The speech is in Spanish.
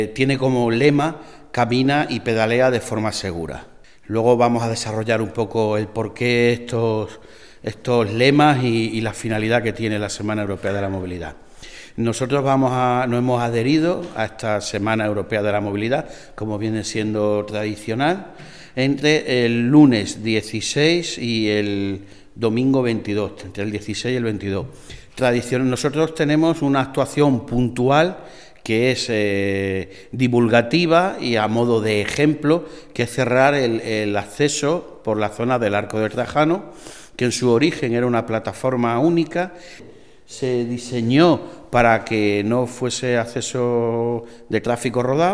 Tiene como lema: camina y pedalea de forma segura. Luego vamos a desarrollar un poco el porqué estos lemas y la finalidad que tiene la Semana Europea de la Movilidad. Nosotros nos hemos adherido a esta Semana Europea de la Movilidad, como viene siendo tradicional, entre el lunes 16 y el domingo 22, entre el 16 y el 22. Nosotros tenemos una actuación puntual que es divulgativa y a modo de ejemplo, que es cerrar el acceso por la zona del Arco del Trajano, que en su origen era una plataforma única. Se diseñó para que no fuese acceso de tráfico rodado.